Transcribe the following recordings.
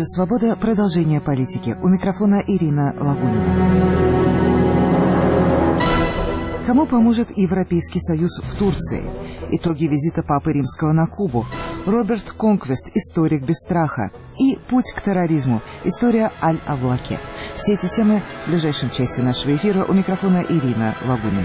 Радио «Свобода». Продолжение политики. У микрофона Ирина Лагунина. Кому поможет Европейский Союз в Турции? Итоги визита Папы Римского на Кубу. Роберт Конквест, историк без страха. И путь к терроризму. История Аль-Авлаки. Все эти темы в ближайшем часе нашего эфира. У микрофона Ирина Лагунина.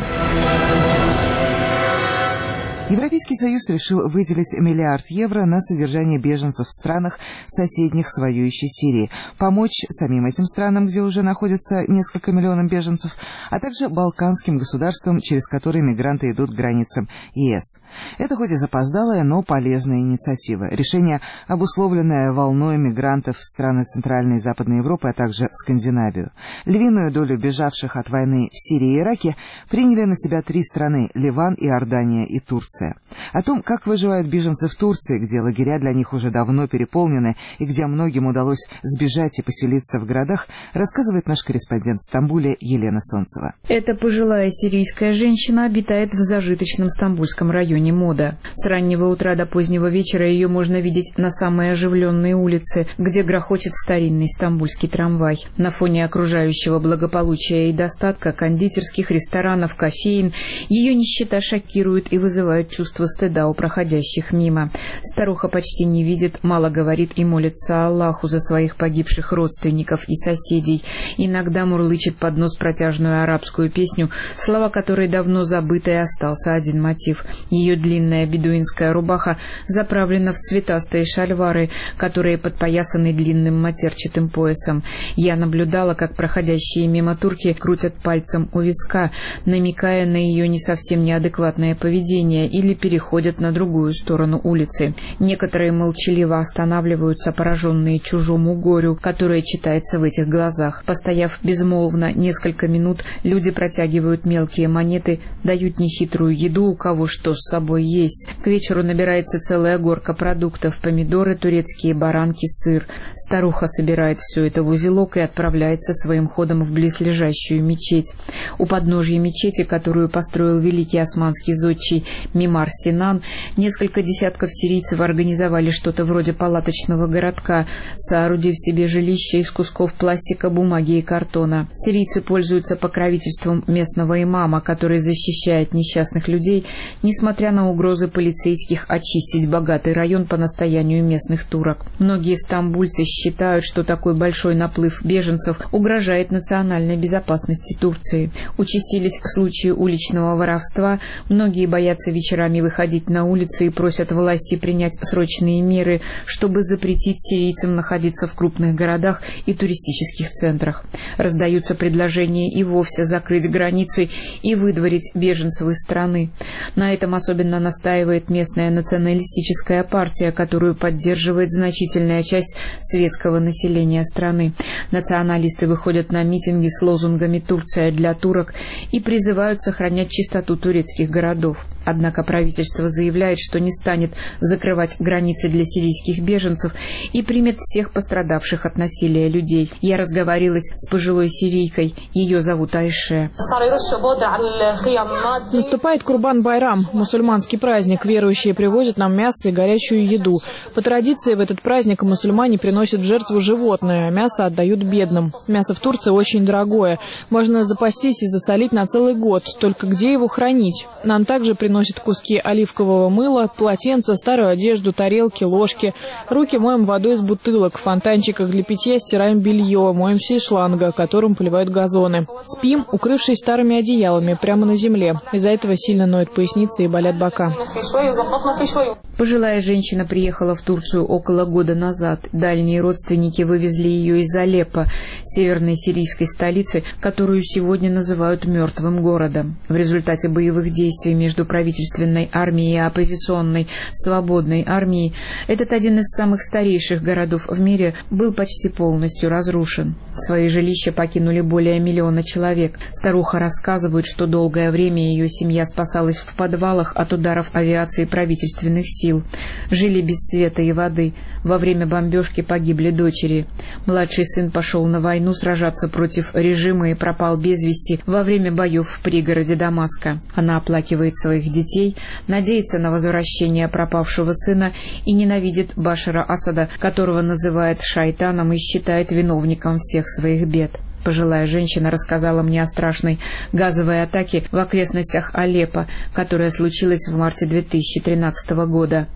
Европейский Союз решил выделить €1 миллиард на содержание беженцев в странах, соседних с воюющей Сирией, помочь самим этим странам, где уже находятся несколько миллионов беженцев, а также балканским государствам, через которые мигранты идут к границам ЕС. Это хоть и запоздалая, но полезная инициатива. Решение, обусловленное волной мигрантов в страны Центральной и Западной Европы, а также Скандинавию. Львиную долю бежавших от войны в Сирии и Ираке приняли на себя 3 страны – Ливан, Иордания и Турция. О том, как выживают беженцы в Турции, где лагеря для них уже давно переполнены и где многим удалось сбежать и поселиться в городах, рассказывает наш корреспондент в Стамбуле Елена Солнцева. Эта пожилая сирийская женщина обитает в зажиточном стамбульском районе Мода. С раннего утра до позднего вечера ее можно видеть на самой оживленной улице, где грохочет старинный стамбульский трамвай. На фоне окружающего благополучия и достатка кондитерских, ресторанов, кофеин ее нищета шокирует и вызывает чувство стыда у проходящих мимо. Старуха почти не видит, мало говорит и молится Аллаху за своих погибших родственников и соседей. Иногда мурлычет под нос протяжную арабскую песню, слова которой давно забыты, и остался один мотив. Ее длинная бедуинская рубаха заправлена в цветастые шальвары, которые подпоясаны длинным матерчатым поясом. Я наблюдала, как проходящие мимо турки крутят пальцем у виска, намекая на ее не совсем неадекватное поведение, или переходят на другую сторону улицы. Некоторые молчаливо останавливаются, пораженные чужому горю, которое читается в этих глазах. Постояв безмолвно несколько минут, люди протягивают мелкие монеты, дают нехитрую еду, у кого что с собой есть. К вечеру набирается целая горка продуктов: помидоры, турецкие баранки, сыр. Старуха собирает все это в узелок и отправляется своим ходом в близлежащую мечеть. У подножья мечети, которую построил великий османский зодчий Мимар Синан, несколько десятков сирийцев организовали что-то вроде палаточного городка, соорудив себе жилище из кусков пластика, бумаги и картона. Сирийцы пользуются покровительством местного имама, который защищает несчастных людей, несмотря на угрозы полицейских очистить богатый район по настоянию местных турок. Многие стамбульцы считают, что такой большой наплыв беженцев угрожает национальной безопасности Турции. Участились случаи уличного воровства, многие боятся вечерами выходить на улицы и просят власти принять срочные меры, чтобы запретить сирийцам находиться в крупных городах и туристических центрах. Раздаются предложения и вовсе закрыть границы и выдворить беженцев из страны. На этом особенно настаивает местная националистическая партия, которую поддерживает значительная часть светского населения страны. Националисты выходят на митинги с лозунгами «Турция для турок» и призывают сохранять чистоту турецких городов. Однако правительство заявляет, что не станет закрывать границы для сирийских беженцев и примет всех пострадавших от насилия людей. Я разговаривала с пожилой сирийкой. Ее зовут Айше. Наступает Курбан-Байрам, мусульманский праздник. Верующие привозят нам мясо и горячую еду. По традиции в этот праздник мусульмане приносят в жертву животное, а мясо отдают бедным. Мясо в Турции очень дорогое. Можно запастись и засолить на целый год. Только где его хранить? Нам также приносят куски оливкового мыла, полотенца, старую одежду, тарелки, ложки. Руки моем водой из бутылок. В фонтанчиках для питья стираем белье, моемся из шланга, которым поливают газоны. Спим, укрывшись старыми одеялами, прямо на земле. Из-за этого сильно ноют поясницы и болят бока. Пожилая женщина приехала в Турцию около года назад. Дальние родственники вывезли ее из Алеппо, северной сирийской столицы, которую сегодня называют мертвым городом. В результате боевых действий между правительственной армией и оппозиционной свободной армией этот один из самых старейших городов в мире был почти полностью разрушен. Свои жилища покинули более 1 миллиона человек. Старуха рассказывает, что долгое время ее семья спасалась в подвалах от ударов авиации правительственных сил. Жили без света и воды. Во время бомбежки погибли дочери. Младший сын пошел на войну сражаться против режима и пропал без вести во время боев в пригороде Дамаска. Она оплакивает своих детей, надеется на возвращение пропавшего сына и ненавидит Башара Асада, которого называет шайтаном и считает виновником всех своих бед. Пожилая женщина рассказала мне о страшной газовой атаке в окрестностях Алеппо, которая случилась в марте 2013 года.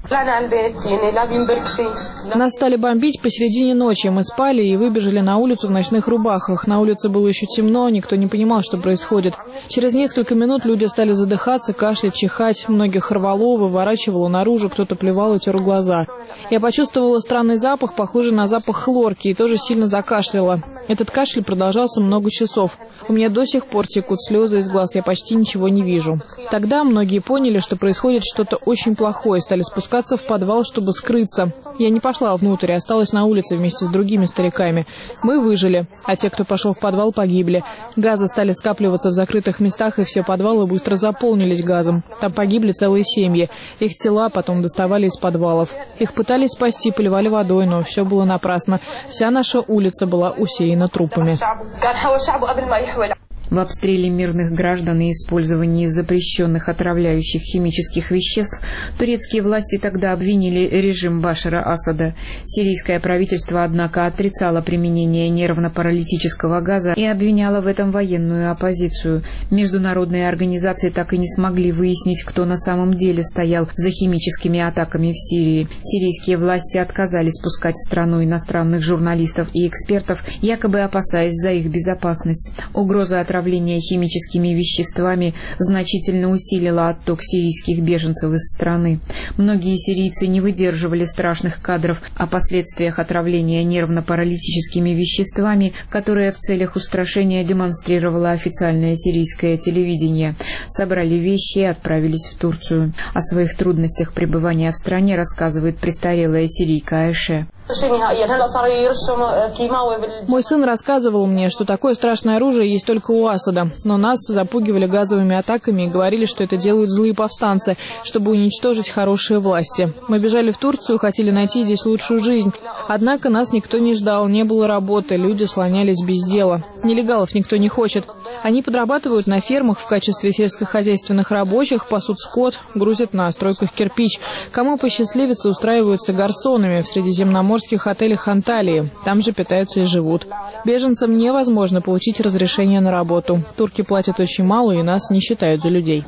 Нас стали бомбить посередине ночи. Мы спали и выбежали на улицу в ночных рубахах. На улице было еще темно, никто не понимал, что происходит. Через несколько минут люди стали задыхаться, кашлять, чихать. Многих рвало, выворачивало наружу, кто-то плевал и тер глаза. Я почувствовала странный запах, похожий на запах хлорки, и тоже сильно закашляла. Этот кашель продолжался много часов. У меня до сих пор текут слезы из глаз, я почти ничего не вижу. Тогда многие поняли, что происходит что-то очень плохое, стали спускаться в подвал, чтобы скрыться. Я не пошла внутрь, осталась на улице вместе с другими стариками. Мы выжили, а те, кто пошел в подвал, погибли. Газы стали скапливаться в закрытых местах, и все подвалы быстро заполнились газом. Там погибли целые семьи. Их тела потом доставали из подвалов. Их пытались спасти, поливали водой, но все было напрасно. Вся наша улица была усеяна трупами. В обстреле мирных граждан и использовании запрещенных отравляющих химических веществ турецкие власти тогда обвинили режим Башара Асада. Сирийское правительство, однако, отрицало применение нервно-паралитического газа и обвиняло в этом военную оппозицию. Международные организации так и не смогли выяснить, кто на самом деле стоял за химическими атаками в Сирии. Сирийские власти отказались пускать в страну иностранных журналистов и экспертов, якобы опасаясь за их безопасность. Угроза отравления химическими веществами значительно усилила отток сирийских беженцев из страны. Многие сирийцы не выдерживали страшных кадров о последствиях отравления нервно-паралитическими веществами, которые в целях устрашения демонстрировало официальное сирийское телевидение. Собрали вещи и отправились в Турцию. О своих трудностях пребывания в стране рассказывает престарелая сирийка Айше. Мой сын рассказывал мне, что такое страшное оружие есть только у Асада. Но нас запугивали газовыми атаками и говорили, что это делают злые повстанцы, чтобы уничтожить хорошие власти. Мы бежали в Турцию, хотели найти здесь лучшую жизнь. Однако нас никто не ждал, не было работы, люди слонялись без дела. Нелегалов никто не хочет. Они подрабатывают на фермах в качестве сельскохозяйственных рабочих, пасут скот, грузят на стройках кирпич. Кому посчастливится, устраиваются гарсонами в средиземноморских отелях Анталии. Там же питаются и живут. Беженцам невозможно получить разрешение на работу. Турки платят очень мало и нас не считают за людей.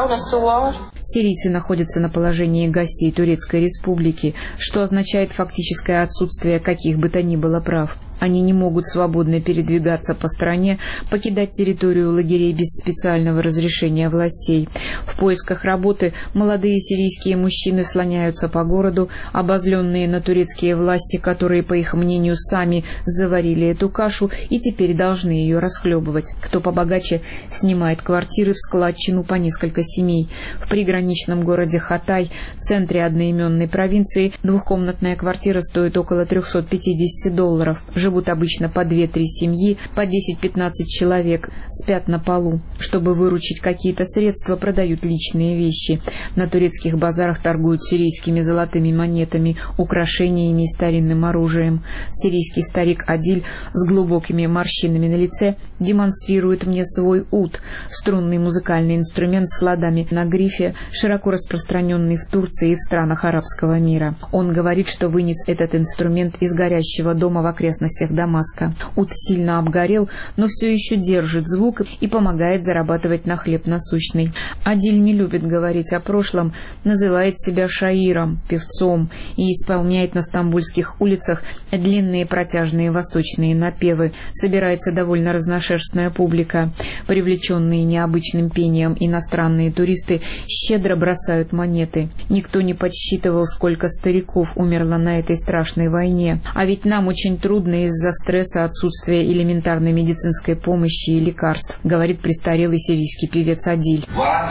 Сирийцы находятся на положении гостей Турецкой Республики, что означает фактическое отсутствие каких бы то ни было прав. Они не могут свободно передвигаться по стране, покидать территорию лагерей без специального разрешения властей. В поисках работы молодые сирийские мужчины слоняются по городу, обозленные на турецкие власти, которые, по их мнению, сами заварили эту кашу и теперь должны ее расхлебывать. Кто побогаче, снимает квартиры в складчину по несколько семей. В приграничном городе Хатай, центре одноименной провинции, двухкомнатная квартира стоит около $350. Живут обычно по 2-3 семьи, по 10-15 человек, спят на полу. Чтобы выручить какие-то средства, продают личные вещи. На турецких базарах торгуют сирийскими золотыми монетами, украшениями и старинным оружием. Сирийский старик Адиль с глубокими морщинами на лице демонстрирует мне свой ут, струнный музыкальный инструмент с ладами на грифе, широко распространенный в Турции и в странах арабского мира. Он говорит, что вынес этот инструмент из горящего дома в окрестностях Дамаска. Ут сильно обгорел, но все еще держит звук и помогает зарабатывать на хлеб насущный. Адиль не любит говорить о прошлом, называет себя шаиром, певцом, и исполняет на стамбульских улицах длинные протяжные восточные напевы. Собирается довольно разношерстная публика. Привлеченные необычным пением иностранные туристы щедро бросают монеты. Никто не подсчитывал, сколько стариков умерло на этой страшной войне. А ведь нам очень трудно из-за стресса, отсутствия элементарной медицинской помощи и лекарств, говорит престарелый сирийский певец Адиль.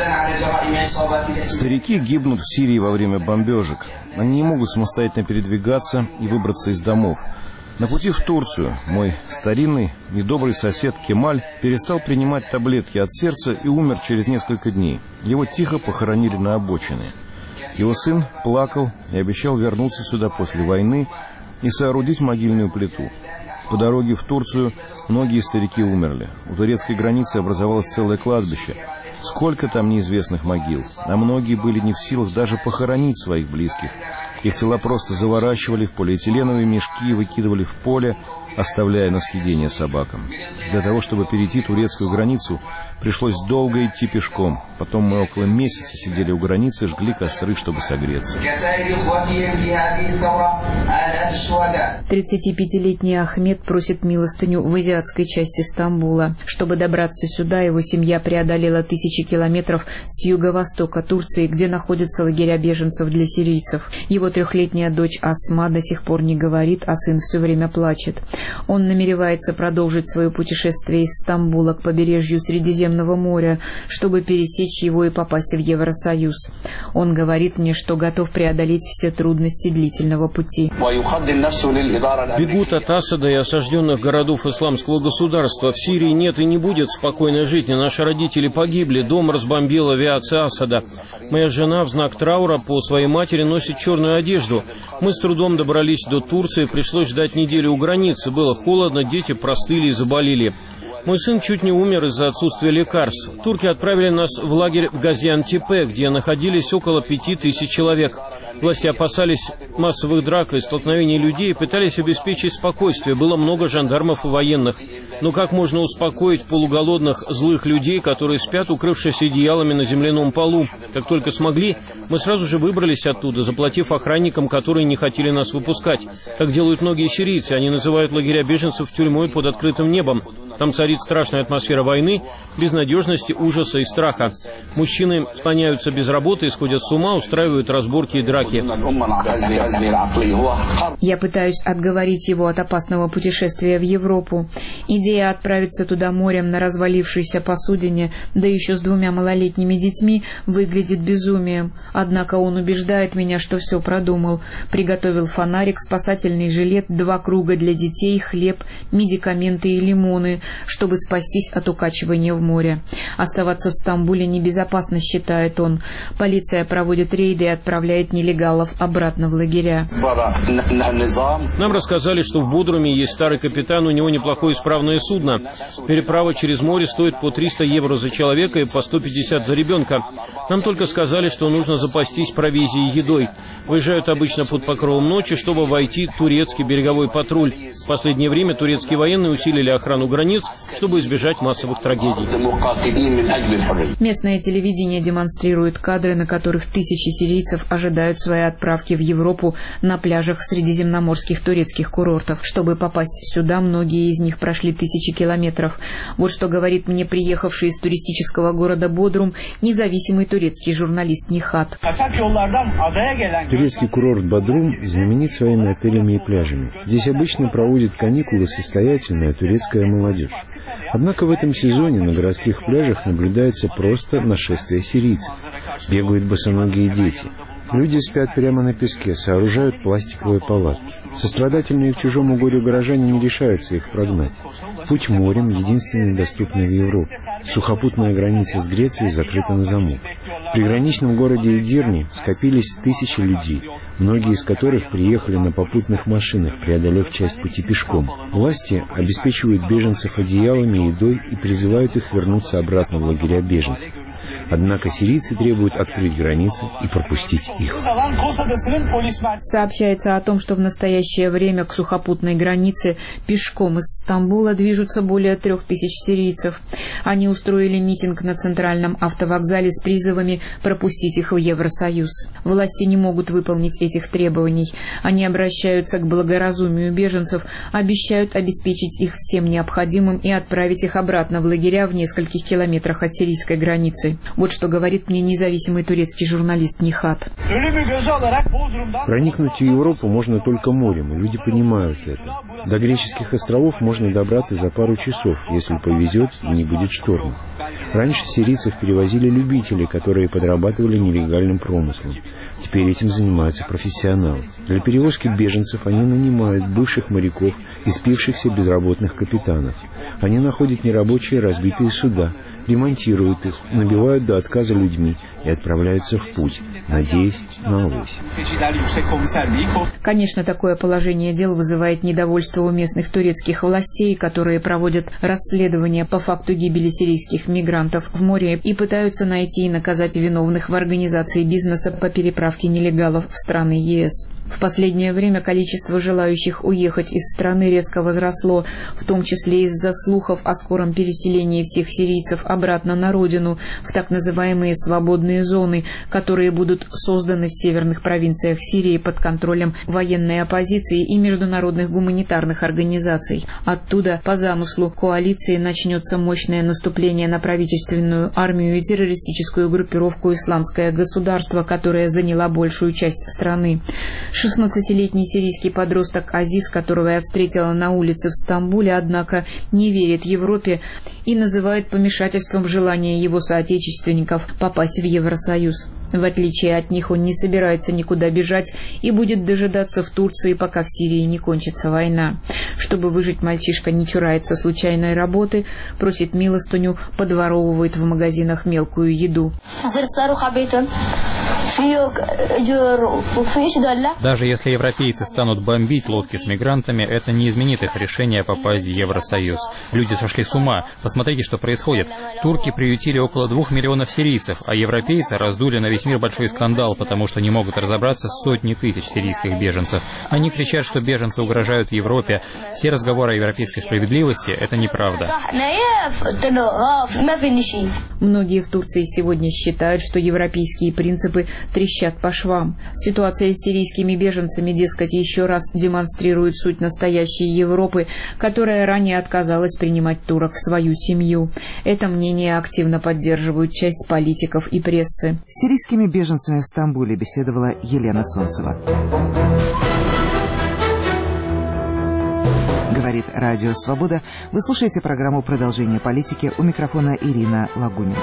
Старики гибнут в Сирии во время бомбежек. Они не могут самостоятельно передвигаться и выбраться из домов. На пути в Турцию мой старинный, недобрый сосед Кемаль перестал принимать таблетки от сердца и умер через несколько дней. Его тихо похоронили на обочине. Его сын плакал и обещал вернуться сюда после войны и соорудить могильную плиту. По дороге в Турцию многие старики умерли. У турецкой границы образовалось целое кладбище. Сколько там неизвестных могил, а многие были не в силах даже похоронить своих близких. Их тела просто заворачивали в полиэтиленовые мешки и выкидывали в поле, оставляя на съедение собакам. Для того, чтобы перейти турецкую границу, пришлось долго идти пешком. Потом мы около месяца сидели у границы и жгли костры, чтобы согреться. 35-летний Ахмед просит милостыню в азиатской части Стамбула. Чтобы добраться сюда, его семья преодолела тысячи километров с юго-востока Турции, где находятся лагеря беженцев для сирийцев. Его 3-летняя дочь Асма до сих пор не говорит, а сын все время плачет. Он намеревается продолжить свое путешествие из Стамбула к побережью Средиземного моря, чтобы пересечь его и попасть в Евросоюз. Он говорит мне, что готов преодолеть все трудности длительного пути. Бегут от Асада и осажденных городов исламского государства. В Сирии нет и не будет спокойной жизни. Наши родители погибли, дом разбомбила авиация Асада. Моя жена в знак траура по своей матери носит черную одежду. Мы с трудом добрались до Турции, пришлось ждать неделю у границы. Было холодно, дети простыли и заболели. Мой сын чуть не умер из-за отсутствия лекарств. Турки отправили нас в лагерь в Газиантепе, где находились около 5000 человек. Власти опасались массовых драк и столкновений людей и пытались обеспечить спокойствие. Было много жандармов и военных. Но как можно успокоить полуголодных злых людей, которые спят, укрывшись одеялами на земляном полу? Как только смогли, мы сразу же выбрались оттуда, заплатив охранникам, которые не хотели нас выпускать. Так делают многие сирийцы. Они называют лагеря беженцев тюрьмой под открытым небом. Там царит страшная атмосфера войны, безнадежности, ужаса и страха. Мужчины склоняются без работы, исходят с ума, устраивают разборки и драки. Я пытаюсь отговорить его от опасного путешествия в Европу. Идея отправиться туда морем на развалившейся посудине, да еще с 2 малолетними детьми, выглядит безумием. Однако он убеждает меня, что все продумал. Приготовил фонарик, спасательный жилет, 2 круга для детей, хлеб, медикаменты и лимоны, чтобы спастись от укачивания в море. Оставаться в Стамбуле небезопасно, считает он. Полиция проводит рейды и отправляет нелегалов обратно в лагеря. Нам рассказали, что в Бодруме есть старый капитан, у него неплохое исправное судно. Переправа через море стоит по 300 евро за человека и по 150 за ребенка. Нам только сказали, что нужно запастись провизией и едой. Выезжают обычно под покровом ночи, чтобы войти турецкий береговой патруль. В последнее время турецкие военные усилили охрану границ, чтобы избежать массовых трагедий. Местное телевидение демонстрирует кадры, на которых тысячи сирийцев ожидают своей отправки в Европу на пляжах средиземноморских турецких курортов. Чтобы попасть сюда, многие из них прошли тысячи километров. Вот что говорит мне приехавший из туристического города Бодрум независимый турецкий журналист Нихат. Турецкий курорт Бодрум знаменит своими отелями и пляжами. Здесь обычно проводит каникулы состоятельная турецкая молодежь. Однако в этом сезоне на городских пляжах наблюдается просто нашествие сирийцев. Бегают босоногие дети. Люди спят прямо на песке, сооружают пластиковые палатки. Сострадательные к чужому горю горожане не решаются их прогнать. Путь морем единственный доступный в Европу. Сухопутная граница с Грецией закрыта на замок. В приграничном городе Эдирне скопились тысячи людей, многие из которых приехали на попутных машинах, преодолев часть пути пешком. Власти обеспечивают беженцев одеялами и едой и призывают их вернуться обратно в лагеря беженцев. Однако сирийцы требуют открыть границы и пропустить их. Сообщается о том, что в настоящее время к сухопутной границе пешком из Стамбула движутся более 3000 сирийцев. Они устроили митинг на центральном автовокзале с призывами пропустить их в Евросоюз. Власти не могут выполнить этих требований. Они обращаются к благоразумию беженцев, обещают обеспечить их всем необходимым и отправить их обратно в лагеря в нескольких километрах от сирийской границы. Вот что говорит мне независимый турецкий журналист Нихат. Проникнуть в Европу можно только морем, и люди понимают это. До греческих островов можно добраться за пару часов, если повезет и не будет шторма. Раньше сирийцев перевозили любители, которые подрабатывали нелегальным промыслом. Теперь этим занимаются профессионалы. Для перевозки беженцев они нанимают бывших моряков и спившихся безработных капитанов. Они находят нерабочие разбитые суда, ремонтируют их, набивают до отказа людьми и отправляются в путь, надеясь на авось. Конечно, такое положение дел вызывает недовольство у местных турецких властей, которые проводят расследование по факту гибели сирийских мигрантов в море и пытаются найти и наказать виновных в организации бизнеса по переправке нелегалов в страны ЕС. В последнее время количество желающих уехать из страны резко возросло, в том числе из-за слухов о скором переселении всех сирийцев обратно на родину, в так называемые свободные зоны, которые будут созданы в северных провинциях Сирии под контролем военной оппозиции и международных гуманитарных организаций. Оттуда, по замыслу коалиции, начнется мощное наступление на правительственную армию и террористическую группировку «Исламское государство», которая заняла большую часть страны. 16-летний сирийский подросток Азиз, которого я встретила на улице в Стамбуле, однако не верит Европе и называет помешательством желание его соотечественников попасть в Евросоюз. В отличие от них, он не собирается никуда бежать и будет дожидаться в Турции, пока в Сирии не кончится война. Чтобы выжить, мальчишка не чурается случайной работы, просит милостыню, подворовывает в магазинах мелкую еду. Даже если европейцы станут бомбить лодки с мигрантами, это не изменит их решение попасть в Евросоюз. Люди сошли с ума. Посмотрите, что происходит. Турки приютили около 2 миллионов сирийцев, а европейцы раздули на весь мир большой скандал, потому что не могут разобраться с сотней тысяч сирийских беженцев. Они кричат, что беженцы угрожают Европе. Все разговоры о европейской справедливости – это неправда. Многие в Турции сегодня считают, что европейские принципы трещат по швам. Ситуация с сирийскими беженцами, дескать, еще раз демонстрирует суть настоящей Европы, которая ранее отказалась принимать турок в свою семью. Это мнение активно поддерживают часть политиков и прессы. С сирийскими беженцами в Стамбуле беседовала Елена Солнцева. Говорит Радио Свобода. Вы слушаете программу «Продолжение политики». У микрофона Ирина Лагунина.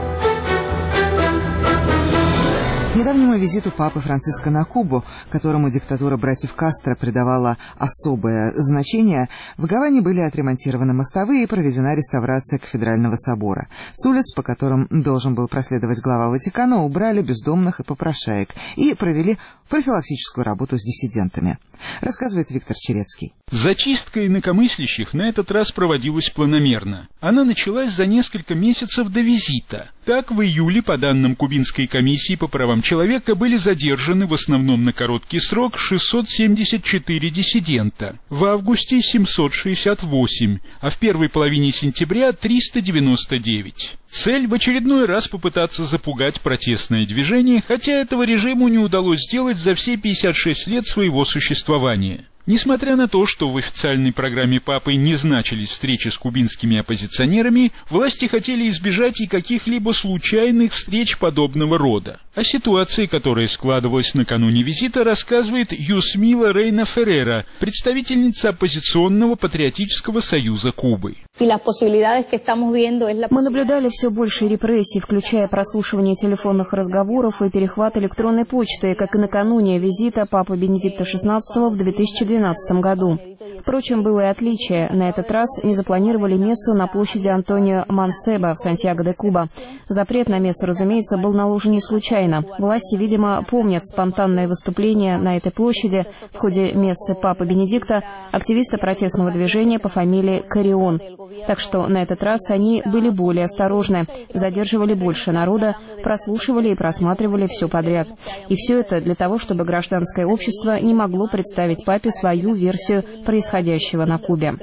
Недавнему визиту папы Франциска на Кубу, которому диктатура братьев Кастро придавала особое значение, в Гаване были отремонтированы мостовые и проведена реставрация кафедрального собора. С улиц, по которым должен был проследовать глава Ватикана, убрали бездомных и попрошаек и провели профилактическую работу с диссидентами. Рассказывает Виктор Черецкий. Зачистка инакомыслящих на этот раз проводилась планомерно. Она началась за несколько месяцев до визита. Так, в июле, по данным Кубинской комиссии по правам человека, были задержаны в основном на короткий срок 674 диссидента, в августе 768, а в первой половине сентября 399. Цель — в очередной раз попытаться запугать протестное движение, хотя этого режиму не удалось сделать за все 56 лет своего существования. Несмотря на то, что в официальной программе папы не значились встречи с кубинскими оппозиционерами, власти хотели избежать и каких-либо случайных встреч подобного рода. О ситуации, которая складывалась накануне визита, рассказывает Юсмила Рейна Феррера, представительница оппозиционного патриотического союза Кубы. Мы наблюдали все больше репрессий, включая прослушивание телефонных разговоров и перехват электронной почты, как и накануне визита папы Бенедикта XVI в 2012 году. Впрочем, было и отличие. На этот раз не запланировали мессу на площади Антонио Мансеба в Сантьяго-де-Куба. Запрет на мессу, разумеется, был наложен не случайно. Власти, видимо, помнят спонтанное выступление на этой площади в ходе мессы папы Бенедикта активиста протестного движения по фамилии Карион. Так что на этот раз они были более осторожны, задерживали больше народа, прослушивали и просматривали все подряд. И все это для того, чтобы гражданское общество не могло представить папе свою версию происходящего на Кубе.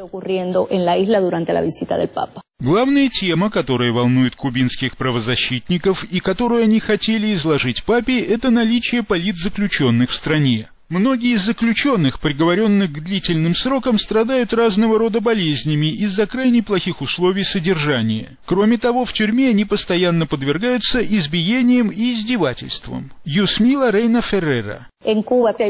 Главная тема, которая волнует кубинских правозащитников и которую они хотели изложить папе, это наличие политзаключенных в стране. Многие из заключенных, приговоренных к длительным срокам, страдают разного рода болезнями из-за крайне плохих условий содержания. Кроме того, в тюрьме они постоянно подвергаются избиениям и издевательствам. Юсмила Рейна Феррера. На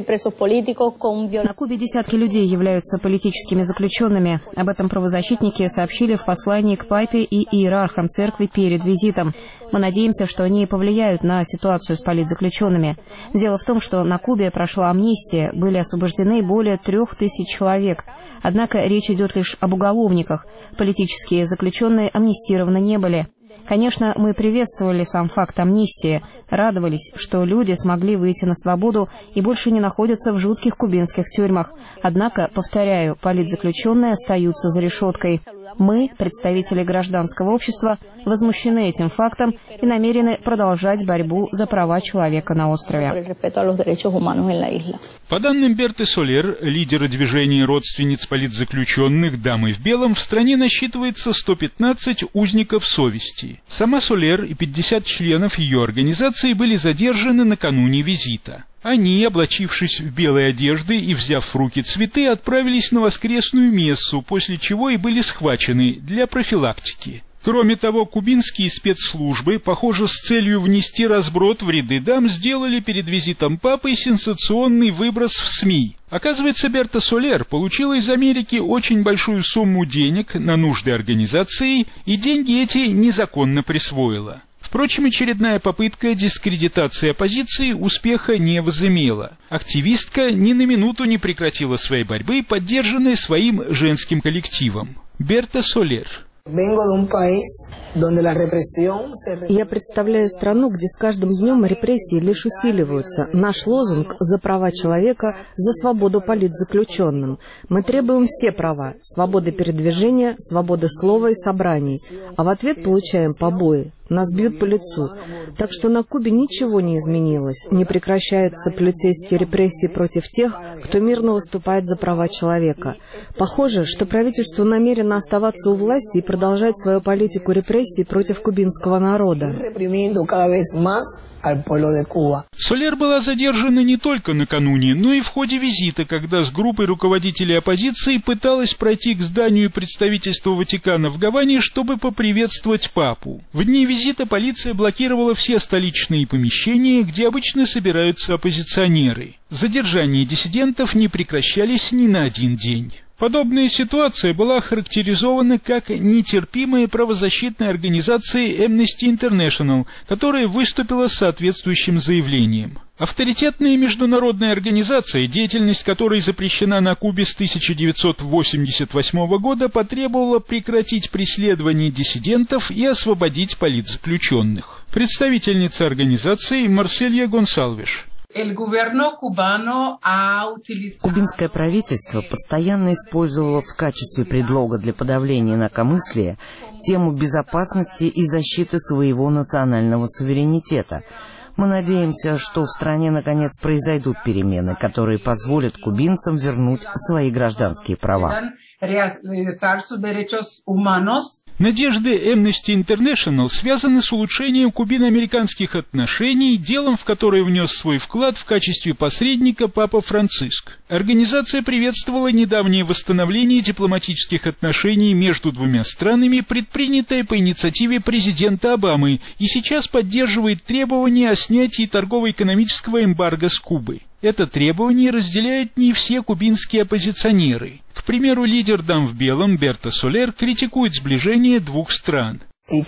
Кубе десятки людей являются политическими заключенными. Об этом правозащитники сообщили в послании к папе и иерархам церкви перед визитом. Мы надеемся, что они повлияют на ситуацию с политзаключенными. Дело в том, что на Кубе прошла амнистия, были освобождены более 3000 человек. Однако речь идет лишь об уголовниках. Политические заключенные амнистированы не были. Конечно, мы приветствовали сам факт амнистии, радовались, что люди смогли выйти на свободу и больше не находятся в жутких кубинских тюрьмах. Однако, повторяю, политзаключенные остаются за решеткой. Мы, представители гражданского общества, возмущены этим фактом и намерены продолжать борьбу за права человека на острове. По данным Берты Солер, лидера движения родственниц политзаключенных «Дамы в белом», в стране насчитывается 115 узников совести. Сама Солер и 50 членов ее организации были задержаны накануне визита. Они, облачившись в белые одежды и взяв в руки цветы, отправились на воскресную мессу, после чего и были схвачены для профилактики. Кроме того, кубинские спецслужбы, похоже, с целью внести разброд в ряды дам, сделали перед визитом папы сенсационный выброс в СМИ. Оказывается, Берта Солер получила из Америки очень большую сумму денег на нужды организации, и деньги эти незаконно присвоила. Впрочем, очередная попытка дискредитации оппозиции успеха не возымела. Активистка ни на минуту не прекратила своей борьбы, поддержанной своим женским коллективом. Берта Солер. Я представляю страну, где с каждым днем репрессии лишь усиливаются. Наш лозунг «За права человека, за свободу политзаключенным». Мы требуем все права, свободы передвижения, свободы слова и собраний, а в ответ получаем побои. Нас бьют по лицу. Так что на Кубе ничего не изменилось. Не прекращаются полицейские репрессии против тех, кто мирно выступает за права человека. Похоже, что правительство намерено оставаться у власти и продолжать свою политику репрессий против кубинского народа. Солер была задержана не только накануне, но и в ходе визита, когда с группой руководителей оппозиции пыталась пройти к зданию представительства Ватикана в Гаване, чтобы поприветствовать папу. В дни визита полиция блокировала все столичные помещения, где обычно собираются оппозиционеры. Задержания диссидентов не прекращались ни на один день. Подобная ситуация была охарактеризована как нетерпимая правозащитной организацией Amnesty International, которая выступила с соответствующим заявлением. Авторитетная международная организация, деятельность которой запрещена на Кубе с 1988 года, потребовала прекратить преследование диссидентов и освободить политзаключенных. Представительница организации Марселья Гонсалвеш. Кубинское правительство постоянно использовало в качестве предлога для подавления инакомыслия тему безопасности и защиты своего национального суверенитета. Мы надеемся, что в стране наконец произойдут перемены, которые позволят кубинцам вернуть свои гражданские права. Надежды Amnesty International связаны с улучшением кубино-американских отношений, делом в которое внес свой вклад в качестве посредника Папа Франциск. Организация приветствовала недавнее восстановление дипломатических отношений между двумя странами, предпринятое по инициативе президента Обамы, и сейчас поддерживает требования о снятии торгово-экономического эмбарго с Кубы. Это требование разделяют не все кубинские оппозиционеры. К примеру, лидер «Дам в белом» Берта Солер критикует сближение двух стран.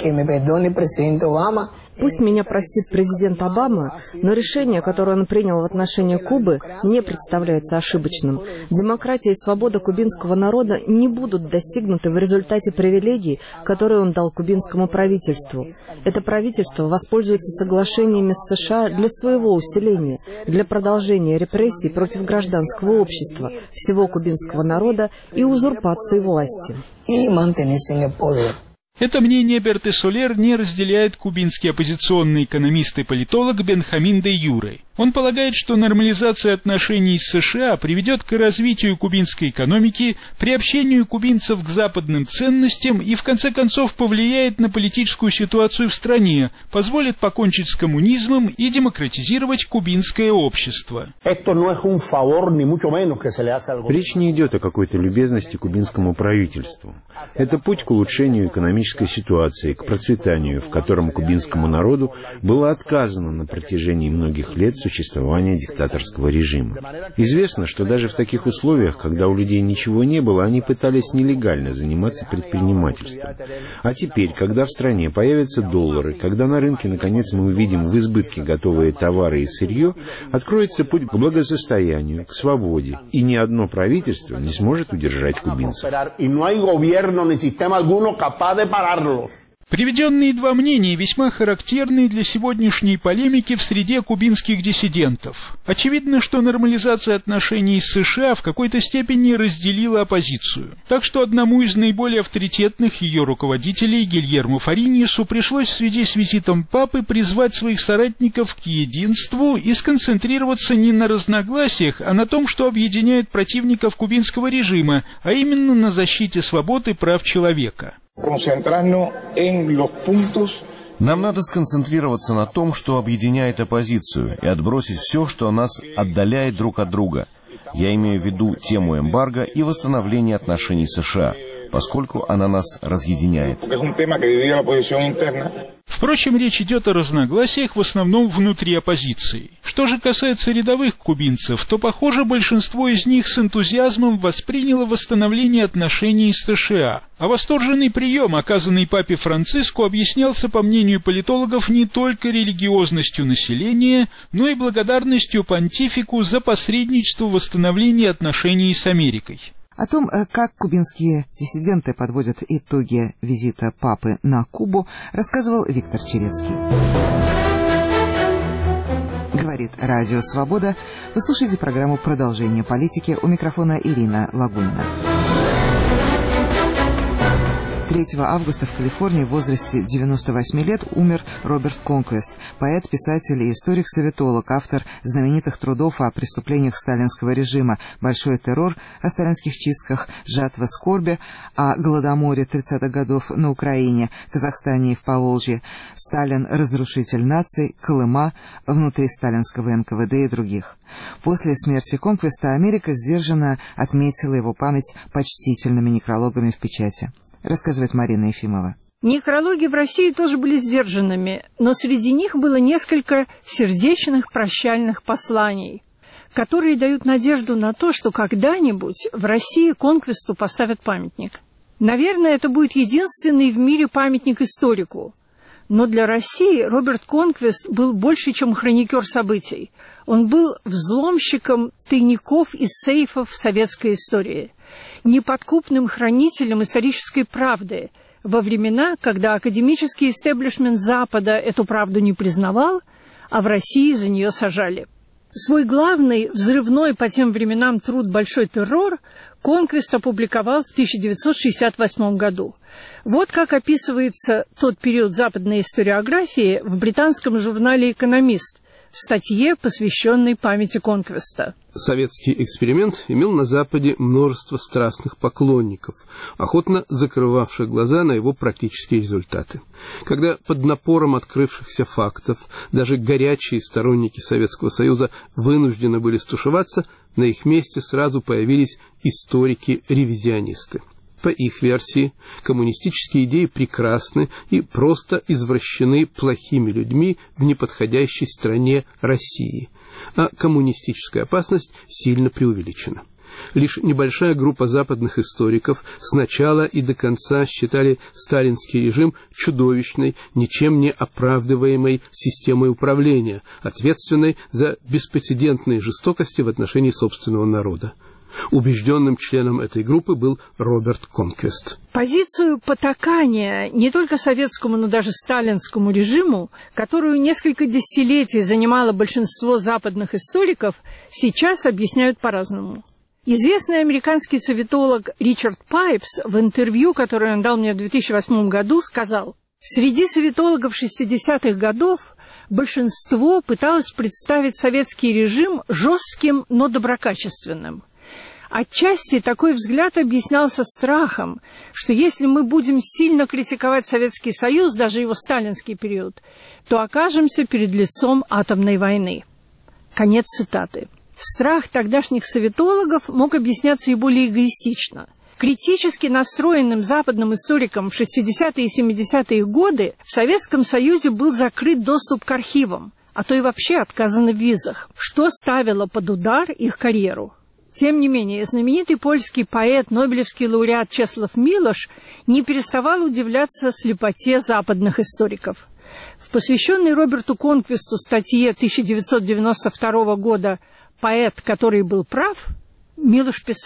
Пусть меня простит президент Обама, но решение, которое он принял в отношении Кубы, мне представляется ошибочным. Демократия и свобода кубинского народа не будут достигнуты в результате привилегий, которые он дал кубинскому правительству. Это правительство воспользуется соглашениями с США для своего усиления, для продолжения репрессий против гражданского общества, всего кубинского народа и узурпации власти. Это мнение Берты Солер не разделяет кубинский оппозиционный экономист и политолог Бенхамин де Юре. Он полагает, что нормализация отношений с США приведет к развитию кубинской экономики, приобщению кубинцев к западным ценностям и, в конце концов, повлияет на политическую ситуацию в стране, позволит покончить с коммунизмом и демократизировать кубинское общество. Речь не идет о какой-то любезности кубинскому правительству. Это путь к улучшению экономической ситуации, к процветанию, в котором кубинскому народу было отказано на протяжении многих лет существования диктаторского режима. Известно, что даже в таких условиях, когда у людей ничего не было, они пытались нелегально заниматься предпринимательством. А теперь, когда в стране появятся доллары, когда на рынке, наконец, мы увидим в избытке готовые товары и сырье, откроется путь к благосостоянию, к свободе, и ни одно правительство не сможет удержать кубинцев. Приведенные два мнения весьма характерны для сегодняшней полемики в среде кубинских диссидентов. Очевидно, что нормализация отношений с США в какой-то степени разделила оппозицию. Так что одному из наиболее авторитетных ее руководителей, Гильермо Фариньесу, пришлось в связи с визитом папы призвать своих соратников к единству и сконцентрироваться не на разногласиях, а на том, что объединяет противников кубинского режима, а именно на защите свобод и прав человека. Нам надо сконцентрироваться на том, что объединяет оппозицию, и отбросить все, что нас отдаляет друг от друга. Я имею в виду тему эмбарго и восстановление отношений с США, поскольку она нас разъединяет. Впрочем, речь идет о разногласиях в основном внутри оппозиции. Что же касается рядовых кубинцев, то, похоже, большинство из них с энтузиазмом восприняло восстановление отношений с США. А восторженный прием, оказанный папе Франциску, объяснялся, по мнению политологов, не только религиозностью населения, но и благодарностью понтифику за посредничество в восстановлении отношений с Америкой. О том, как кубинские диссиденты подводят итоги визита папы на Кубу, рассказывал Виктор Черецкий. Говорит Радио Свобода. Вы слушаете программу «Продолжение политики». У микрофона Ирина Лагунина. 3 августа в Калифорнии в возрасте 98 лет умер Роберт Конквест, поэт, писатель и историк-советолог, автор знаменитых трудов о преступлениях сталинского режима «Большой террор», о сталинских чистках, «Жатва скорби», о голодоморе 30-х годов на Украине, Казахстане и в Поволжье, «Сталин. Разрушитель наций», «Колыма», «Внутри сталинского НКВД» и других. После смерти Конквеста Америка сдержанно отметила его память почтительными некрологами в печати. Рассказывает Марина Ефимова. Некрологи в России тоже были сдержанными, но среди них было несколько сердечных прощальных посланий, которые дают надежду на то, что когда-нибудь в России Конквесту поставят памятник. Наверное, это будет единственный в мире памятник историку. Но для России Роберт Конквест был больше, чем хроникер событий. Он был взломщиком тайников и сейфов советской истории, неподкупным хранителем исторической правды во времена, когда академический истеблишмент Запада эту правду не признавал, а в России за нее сажали. Свой главный, взрывной по тем временам труд «Большой террор» Конквест опубликовал в 1968 году. Вот как описывается тот период западной историографии в британском журнале «Экономист» в статье, посвященной памяти Конквеста. Советский эксперимент имел на Западе множество страстных поклонников, охотно закрывавших глаза на его практические результаты. Когда под напором открывшихся фактов даже горячие сторонники Советского Союза вынуждены были стушеваться, на их месте сразу появились историки-ревизионисты. По их версии, коммунистические идеи прекрасны и просто извращены плохими людьми в неподходящей стране России, а коммунистическая опасность сильно преувеличена. Лишь небольшая группа западных историков сначала и до конца считали сталинский режим чудовищной, ничем не оправдываемой системой управления, ответственной за беспрецедентные жестокости в отношении собственного народа. Убежденным членом этой группы был Роберт Конквест. Позицию потакания не только советскому, но даже сталинскому режиму, которую несколько десятилетий занимало большинство западных историков, сейчас объясняют по-разному. Известный американский советолог Ричард Пайпс в интервью, которое он дал мне в 2008 году, сказал: «Среди советологов 60-х годов большинство пыталось представить советский режим жестким, но доброкачественным. Отчасти такой взгляд объяснялся страхом, что если мы будем сильно критиковать Советский Союз, даже его сталинский период, то окажемся перед лицом атомной войны». Конец цитаты. Страх тогдашних советологов мог объясняться и более эгоистично. Критически настроенным западным историкам в 60-е и 70-е годы в Советском Союзе был закрыт доступ к архивам, а то и вообще отказано в визах, что ставило под удар их карьеру. Тем не менее, знаменитый польский поэт, нобелевский лауреат Чеслав Милош не переставал удивляться слепоте западных историков. В посвященной Роберту Конквесту статье 1992 года «Поэт, который был прав», Милош писал: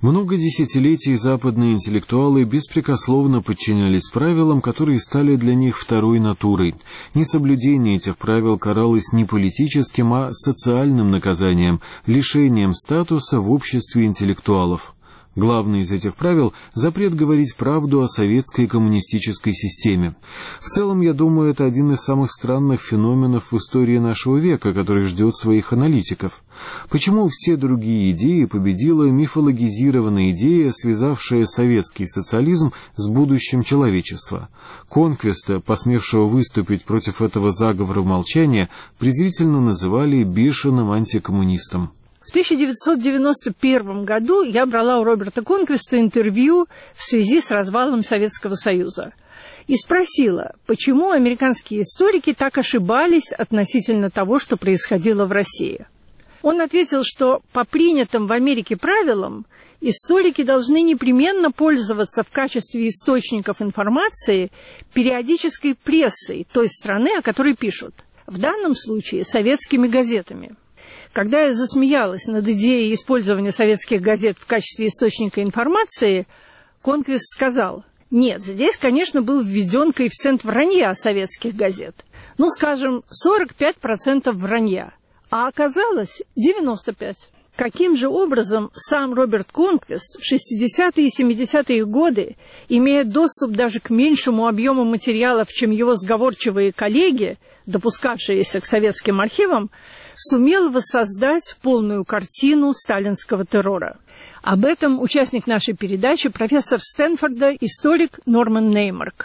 Много десятилетий западные интеллектуалы беспрекословно подчинялись правилам, которые стали для них второй натурой. Несоблюдение этих правил каралось не политическим, а социальным наказанием, лишением статуса в обществе интеллектуалов. Главное из этих правил – запрет говорить правду о советской коммунистической системе. В целом, я думаю, это один из самых странных феноменов в истории нашего века, который ждет своих аналитиков. Почему все другие идеи победила мифологизированная идея, связавшая советский социализм с будущим человечества? Конквеста, посмевшего выступить против этого заговора молчания, презрительно называли бешеным антикоммунистом. В 1991 году я брала у Роберта Конквеста интервью в связи с развалом Советского Союза и спросила, почему американские историки так ошибались относительно того, что происходило в России. Он ответил, что по принятым в Америке правилам историки должны непременно пользоваться в качестве источников информации периодической прессой той страны, о которой пишут, в данном случае советскими газетами. Когда я засмеялась над идеей использования советских газет в качестве источника информации, Конквест сказал: нет, здесь, конечно, был введен коэффициент вранья советских газет. Ну, скажем, 45% вранья, а оказалось 95%. Каким же образом сам Роберт Конквест в 60-е и 70-е годы, имея доступ даже к меньшему объему материалов, чем его сговорчивые коллеги, допускавшиеся к советским архивам, сумел воссоздать полную картину сталинского террора? Об этом участник нашей передачи, профессор Стэнфорда, историк Норман Неймарк.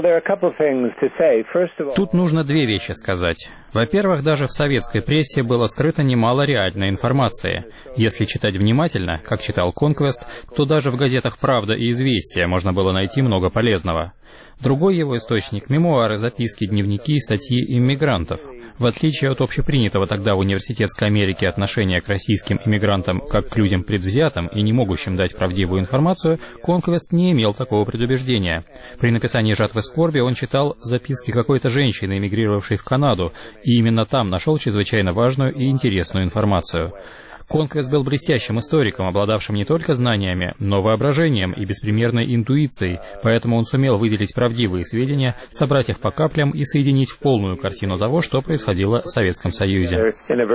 Тут нужно две вещи сказать. Во-первых, даже в советской прессе было скрыто немало реальной информации. Если читать внимательно, как читал Конквест, то даже в газетах «Правда» и «Известия» можно было найти много полезного. Другой его источник — мемуары, записки, дневники и статьи иммигрантов. В отличие от общепринятого тогда в университетской Америке отношения к российским иммигрантам как к людям предвзятым и не могущим дать правдивую информацию, Конквест не имел такого предубеждения. При написании «Жатвы скорби» он читал записки какой-то женщины, эмигрировавшей в Канаду, и именно там нашел чрезвычайно важную и интересную информацию. Конквест был блестящим историком, обладавшим не только знаниями, но воображением и беспримерной интуицией, поэтому он сумел выделить правдивые сведения, собрать их по каплям и соединить в полную картину того, что происходило в Советском Союзе.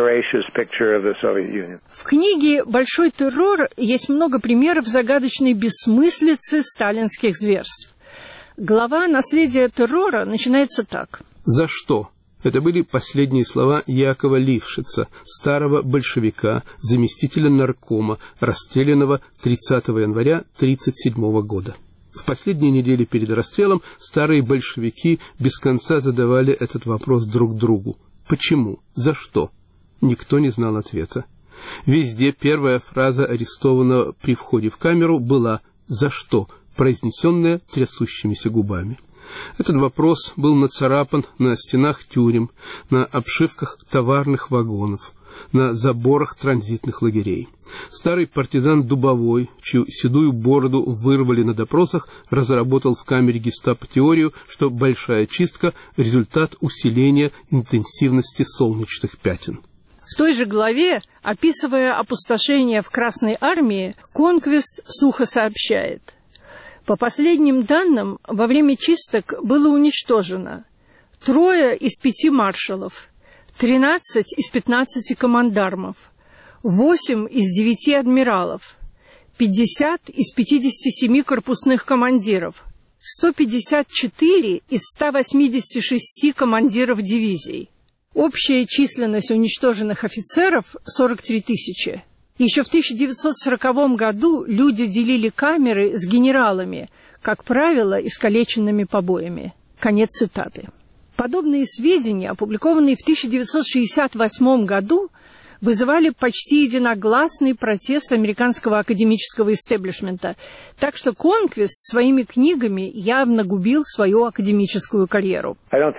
В книге «Большой террор» есть много примеров загадочной бессмыслицы сталинских зверств. Глава «Наследие террора» начинается так. За что? Это были последние слова Якова Лившица, старого большевика, заместителя наркома, расстрелянного 30 января 1937 года. В последние недели перед расстрелом старые большевики без конца задавали этот вопрос друг другу. Почему? За что? Никто не знал ответа. Везде первая фраза арестованного при входе в камеру была «За что?», произнесенная трясущимися губами. Этот вопрос был нацарапан на стенах тюрем, на обшивках товарных вагонов, на заборах транзитных лагерей. Старый партизан Дубовой, чью седую бороду вырвали на допросах, разработал в камере гестапо теорию, что большая чистка – результат усиления интенсивности солнечных пятен. В той же главе, описывая опустошение в Красной армии, Конквест сухо сообщает: по последним данным, во время чисток было уничтожено 3 из 5 маршалов, 13 из 15 командармов, 8 из 9 адмиралов, 50 из 57 корпусных командиров, 154 из 186 командиров дивизий. Общая численность уничтоженных офицеров – 43 тысячи. Еще в 1940 году люди делили камеры с генералами, как правило, искалеченными побоями. Конец цитаты. Подобные сведения, опубликованные в 1968 году, вызывали почти единогласный протест американского академического истеблишмента, так что Конквест своими книгами явно губил свою академическую карьеру.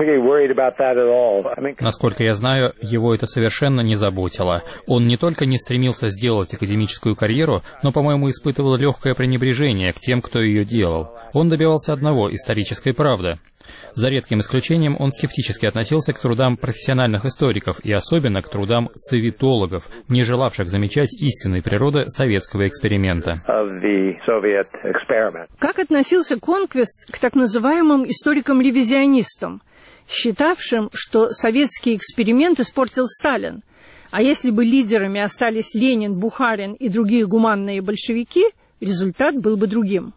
Насколько я знаю, его это совершенно не заботило. Он не только не стремился сделать академическую карьеру, но, по-моему, испытывал легкое пренебрежение к тем, кто ее делал. Он добивался одного — исторической правды. За редким исключением он скептически относился к трудам профессиональных историков и особенно к трудам советологов, не желавших замечать истинной природы советского эксперимента. Как относился Конквест к так называемым историкам-ревизионистам, считавшим, что советский эксперимент испортил Сталин, а если бы лидерами остались Ленин, Бухарин и другие гуманные большевики, результат был бы другим.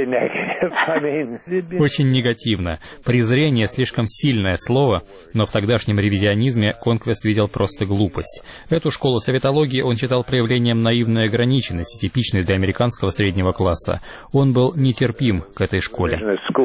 Очень негативно. Презрение – слишком сильное слово, но в тогдашнем ревизионизме Конквест видел просто глупость. Эту школу советологии он считал проявлением наивной ограниченности, типичной для американского среднего класса. Он был нетерпим к этой школе.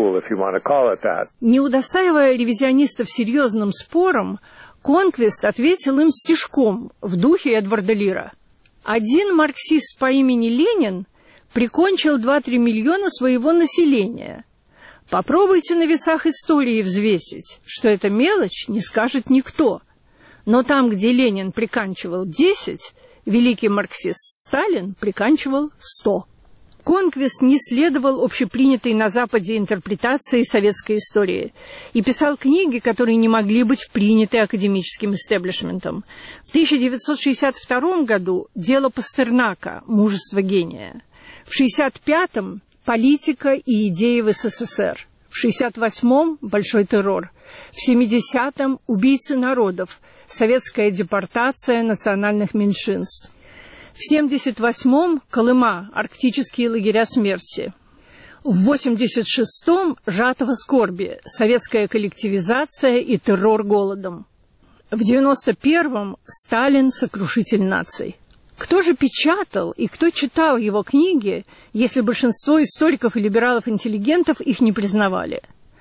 Не удостаивая ревизионистов серьезным спором, Конквест ответил им стишком в духе Эдварда Лира. Один марксист по имени Ленин прикончил 2-3 миллиона своего населения. Попробуйте на весах истории взвесить, что эта мелочь не скажет никто. Но там, где Ленин приканчивал 10, великий марксист Сталин приканчивал 100. Конквест не следовал общепринятой на Западе интерпретации советской истории и писал книги, которые не могли быть приняты академическим истеблишментом. В 1962 году «Дело Пастернака. Мужество гения». В 1965-м «Политика и идеи в СССР». В 1968-м «Большой террор». В 1970-м «Убийцы народов. Советская депортация национальных меньшинств». В 1978-м «Колыма. Арктические лагеря смерти». В 1986-м «Жатва скорби. Советская коллективизация и террор голодом». В 1991-м «Сталин. Сокрушитель наций». Кто же печатал и кто читал его книги, если большинство историков и либералов-интеллигентов их не признавали?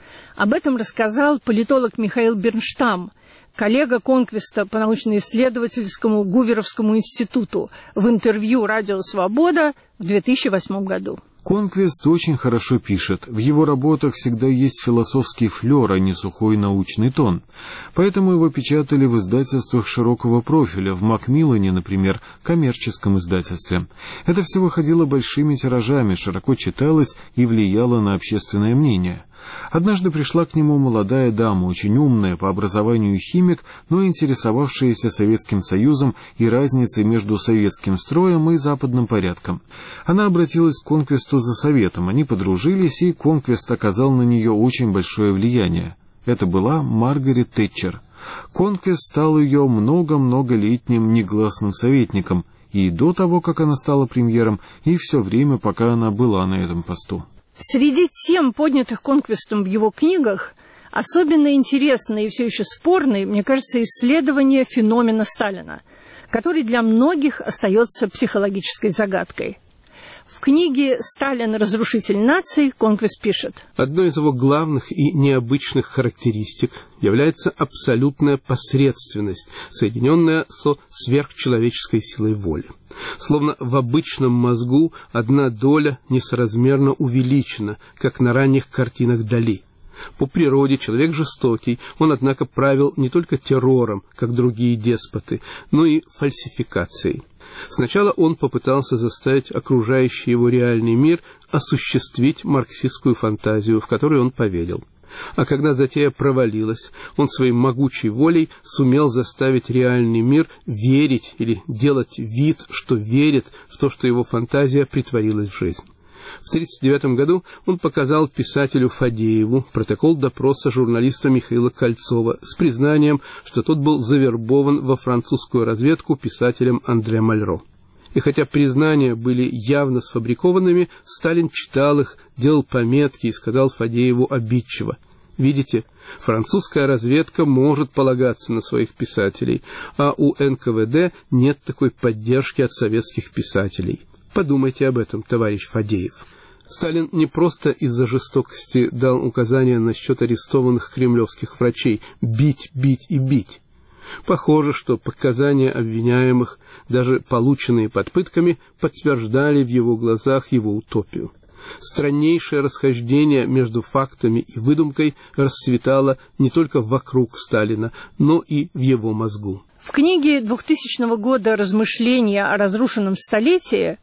Об этом рассказал политолог Михаил Бернштам, коллега Конквеста по научно-исследовательскому Гуверовскому институту, в интервью «Радио Свобода» в 2008 году. Конквест очень хорошо пишет. В его работах всегда есть философский флер, а не сухой научный тон. Поэтому его печатали в издательствах широкого профиля, в Макмиллане, например, коммерческом издательстве. Это все выходило большими тиражами, широко читалось и влияло на общественное мнение. Однажды пришла к нему молодая дама, очень умная, по образованию химик, но интересовавшаяся Советским Союзом и разницей между советским строем и западным порядком. Она обратилась к Конквесту за советом, они подружились, и Конквест оказал на нее очень большое влияние. Это была Маргарет Тэтчер. Конквест стал ее много-многолетним негласным советником, и до того, как она стала премьером, и все время, пока она была на этом посту. Среди тем, поднятых Конквестом в его книгах, особенно интересной и все еще спорной, мне кажется, исследование феномена Сталина, который для многих остается психологической загадкой. В книге «Сталин. Разрушитель наций» Конквест пишет: одной из его главных и необычных характеристик является абсолютная посредственность, соединенная со сверхчеловеческой силой воли. Словно в обычном мозгу одна доля несоразмерно увеличена, как на ранних картинах Дали. По природе человек жестокий, он, однако, правил не только террором, как другие деспоты, но и фальсификацией. Сначала он попытался заставить окружающий его реальный мир осуществить марксистскую фантазию, в которую он поверил. А когда затея провалилась, он своей могучей волей сумел заставить реальный мир верить или делать вид, что верит в то, что его фантазия претворилась в жизнь. В 1939 году он показал писателю Фадееву протокол допроса журналиста Михаила Кольцова с признанием, что тот был завербован во французскую разведку писателем Андре Мальро. И хотя признания были явно сфабрикованными, Сталин читал их, делал пометки и сказал Фадееву обидчиво: «Видите, французская разведка может полагаться на своих писателей, а у НКВД нет такой поддержки от советских писателей. Подумайте об этом, товарищ Фадеев». Сталин не просто из-за жестокости дал указания насчет арестованных кремлевских врачей бить, бить и бить. Похоже, что показания обвиняемых, даже полученные под пытками, подтверждали в его глазах его утопию. Страннейшее расхождение между фактами и выдумкой расцветало не только вокруг Сталина, но и в его мозгу. В книге 2000 года «Размышления о разрушенном столетии»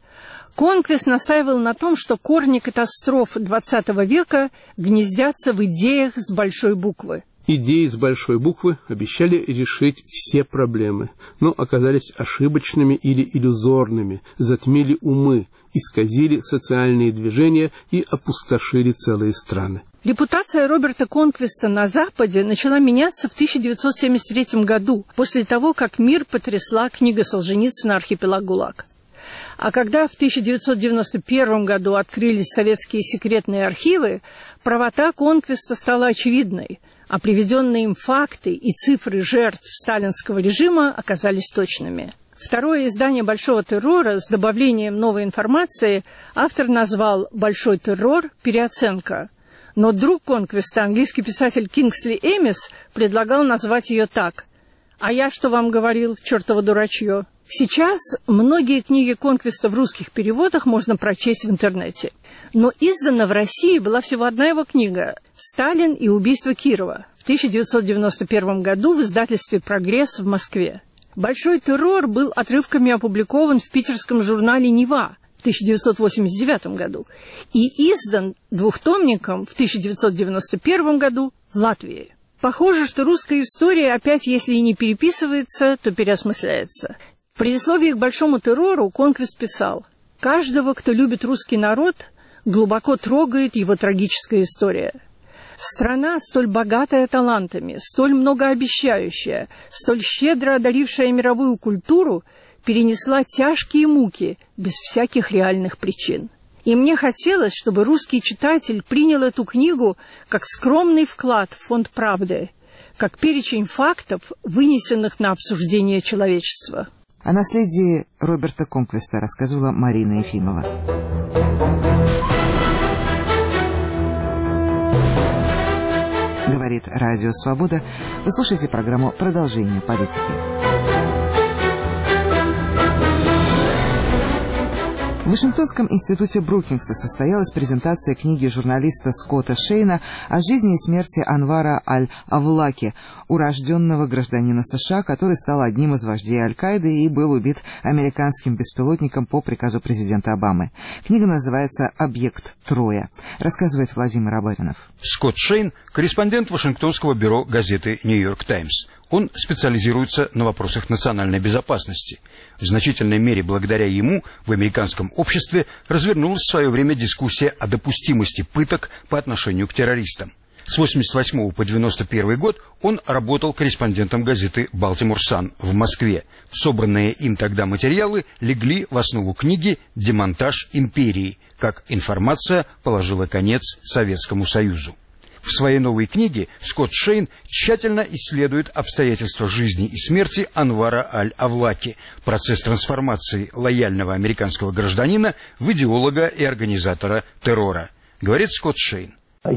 Конквист настаивал на том, что корни катастроф XX века гнездятся в идеях с большой буквы. Идеи с большой буквы обещали решить все проблемы, но оказались ошибочными или иллюзорными, затмили умы, исказили социальные движения и опустошили целые страны. Репутация Роберта Конквиста на Западе начала меняться в 1973 году, после того, как мир потрясла книга Солженицына «Архипелаг ГУЛАГ». А когда в 1991 году открылись советские секретные архивы, правота Конквиста стала очевидной, а приведенные им факты и цифры жертв сталинского режима оказались точными. Второе издание «Большого террора» с добавлением новой информации автор назвал «Большой террор. Переоценка». Но друг Конквиста, английский писатель Кингсли Эмис, предлагал назвать ее так: «А я что вам говорил, чертово дурачье?» Сейчас многие книги Конквиста в русских переводах можно прочесть в интернете. Но издана в России была всего одна его книга «Сталин и убийство Кирова» в 1991 году в издательстве «Прогресс» в Москве. «Большой террор» был отрывками опубликован в питерском журнале «Нева» в 1989 году и издан двухтомником в 1991 году в Латвии. Похоже, что русская история опять, если и не переписывается, то переосмысляется. В предисловии к «Большому террору» Конквист писал: «Каждого, кто любит русский народ, глубоко трогает его трагическая история. Страна, столь богатая талантами, столь многообещающая, столь щедро одарившая мировую культуру, перенесла тяжкие муки без всяких реальных причин. И мне хотелось, чтобы русский читатель принял эту книгу как скромный вклад в фонд правды, как перечень фактов, вынесенных на обсуждение человечества». О наследии Роберта Конквиста рассказывала Марина Ефимова. Говорит Радио Свобода. Вы слушаете программу «Продолжение политики». В Вашингтонском институте Брукингса состоялась презентация книги журналиста Скотта Шейна о жизни и смерти Анвара Аль-Авлаки, урожденного гражданина США, который стал одним из вождей Аль-Каиды и был убит американским беспилотником по приказу президента Обамы. Книга называется «Объект Троя». Рассказывает Владимир Абаринов. Скотт Шейн – корреспондент Вашингтонского бюро газеты «Нью-Йорк Таймс». Он специализируется на вопросах национальной безопасности. В значительной мере благодаря ему в американском обществе развернулась в свое время дискуссия о допустимости пыток по отношению к террористам. С 1988 по 1991 год он работал корреспондентом газеты «Балтимор Сан» в Москве. Собранные им тогда материалы легли в основу книги «Демонтаж империи. Как информация положила конец Советскому Союзу». В своей новой книге Скотт Шейн тщательно исследует обстоятельства жизни и смерти Анвара Аль-Авлаки, процесс трансформации лояльного американского гражданина в идеолога и организатора террора. Говорит Скотт Шейн. Он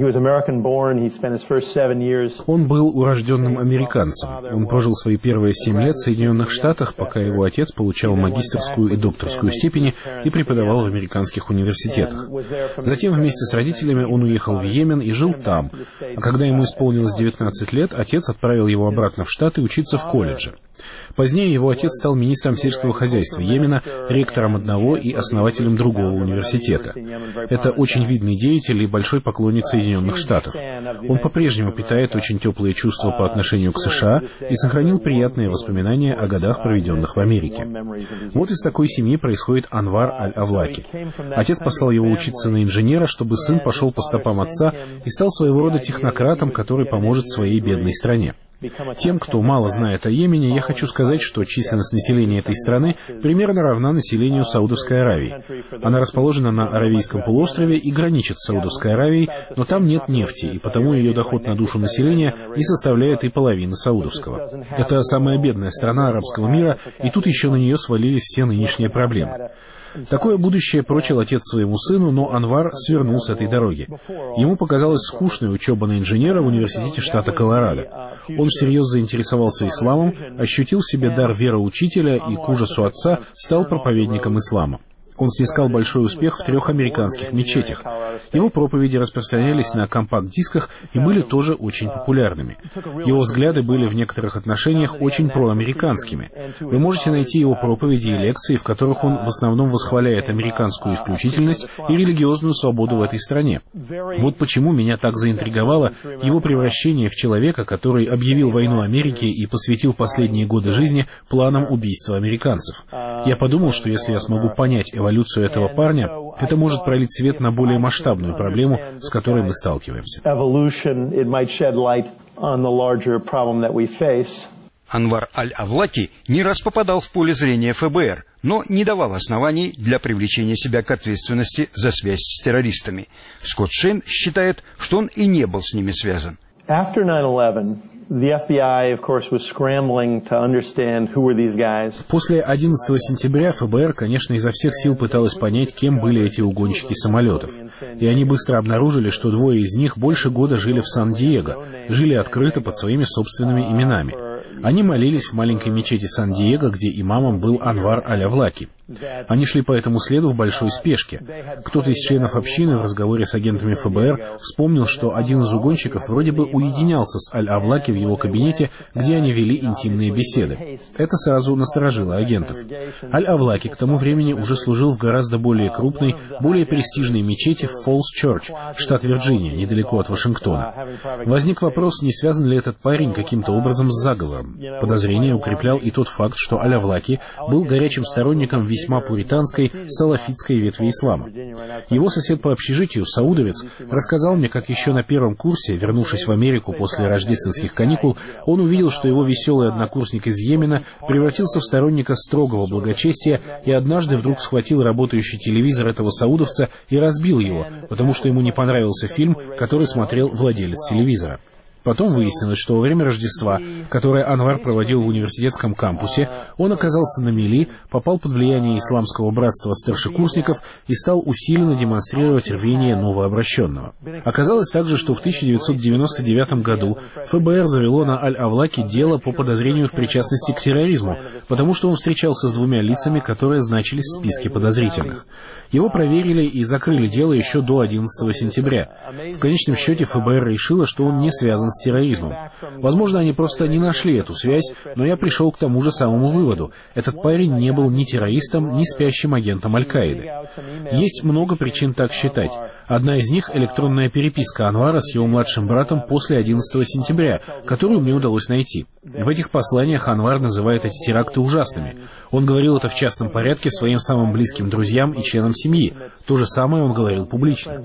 был урожденным американцем. Он прожил свои первые 7 лет в Соединенных Штатах, пока его отец получал магистерскую и докторскую степени и преподавал в американских университетах. Затем вместе с родителями он уехал в Йемен и жил там. А когда ему исполнилось 19 лет, отец отправил его обратно в Штаты учиться в колледже. Позднее его отец стал министром сельского хозяйства Йемена, ректором одного и основателем другого университета. Это очень видный деятель и большой поклонник Соединенных Штатов. Он по-прежнему питает очень теплые чувства по отношению к США и сохранил приятные воспоминания о годах, проведенных в Америке. Вот из такой семьи происходит Анвар Аль-Авлаки. Отец послал его учиться на инженера, чтобы сын пошел по стопам отца и стал своего рода технократом, который поможет своей бедной стране. Тем, кто мало знает о Йемене, я хочу сказать, что численность населения этой страны примерно равна населению Саудовской Аравии. Она расположена на Аравийском полуострове и граничит с Саудовской Аравией, но там нет нефти, и потому ее доход на душу населения не составляет и половины саудовского. Это самая бедная страна арабского мира, и тут еще на нее свалились все нынешние проблемы. Такое будущее прочил отец своему сыну, но Анвар свернул с этой дороги. Ему показалась скучная учеба на инженера в университете штата Колорадо. Он всерьез заинтересовался исламом, ощутил в себе дар вероучителя и, к ужасу отца, стал проповедником ислама. Он снискал большой успех в 3 американских мечетях. Его проповеди распространялись на компакт-дисках и были тоже очень популярными. Его взгляды были в некоторых отношениях очень проамериканскими. Вы можете найти его проповеди и лекции, в которых он в основном восхваляет американскую исключительность и религиозную свободу в этой стране. Вот почему меня так заинтриговало его превращение в человека, который объявил войну Америке и посвятил последние годы жизни планам убийства американцев. Я подумал, что если я смогу понять эволюцию этого парня, это может пролить свет на более масштабную проблему, с которой мы сталкиваемся. Анвар Аль-Авлаки не раз попадал в поле зрения ФБР, но не давал оснований для привлечения себя к ответственности за связь с террористами. Скотт Шейн считает, что он и не был с ними связан. После 11 сентября ФБР, конечно, изо всех сил пыталась понять, кем были эти угонщики самолетов. И они быстро обнаружили, что 2 из них больше года жили в Сан-Диего, жили открыто под своими собственными именами. Они молились в маленькой мечети Сан-Диего, где имамом был Анвар Аль-Авлаки. Они шли по этому следу в большой спешке. Кто-то из членов общины в разговоре с агентами ФБР вспомнил, что один из угонщиков вроде бы уединялся с Аль-Авлаки в его кабинете, где они вели интимные беседы. Это сразу насторожило агентов. Аль-Авлаки к тому времени уже служил в гораздо более крупной, более престижной мечети в Фоллс-Чорч, штат Вирджиния, недалеко от Вашингтона. Возник вопрос, не связан ли этот парень каким-то образом с заговором. Подозрение укреплял и тот факт, что Аль-Авлаки был горячим сторонником весьма пуританской, салафитской ветви ислама. Его сосед по общежитию, саудовец, рассказал мне, как еще на первом курсе, вернувшись в Америку после рождественских каникул, он увидел, что его веселый однокурсник из Йемена превратился в сторонника строгого благочестия и однажды вдруг схватил работающий телевизор этого саудовца и разбил его, потому что ему не понравился фильм, который смотрел владелец телевизора. Потом выяснилось, что во время Рождества, которое Анвар проводил в университетском кампусе, он оказался на мели, попал под влияние исламского братства старшекурсников и стал усиленно демонстрировать рвение новообращенного. Оказалось также, что в 1999 году ФБР завело на Аль-Авлаки дело по подозрению в причастности к терроризму, потому что он встречался с 2 лицами, которые значились в списке подозрительных. Его проверили и закрыли дело еще до 11 сентября. В конечном счете ФБР решило, что он не связан с терроризмом. Возможно, они просто не нашли эту связь, но я пришел к тому же самому выводу. Этот парень не был ни террористом, ни спящим агентом Аль-Каиды. Есть много причин так считать. Одна из них — электронная переписка Анвара с его младшим братом после 11 сентября, которую мне удалось найти. В этих посланиях Анвар называет эти теракты ужасными. Он говорил это в частном порядке своим самым близким друзьям и членам семьи. То же самое он говорил публично.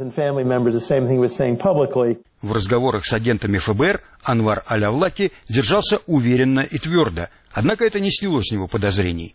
В разговорах с агентами ФБР Анвар Аль-Авлаки держался уверенно и твердо, однако это не сняло с него подозрений.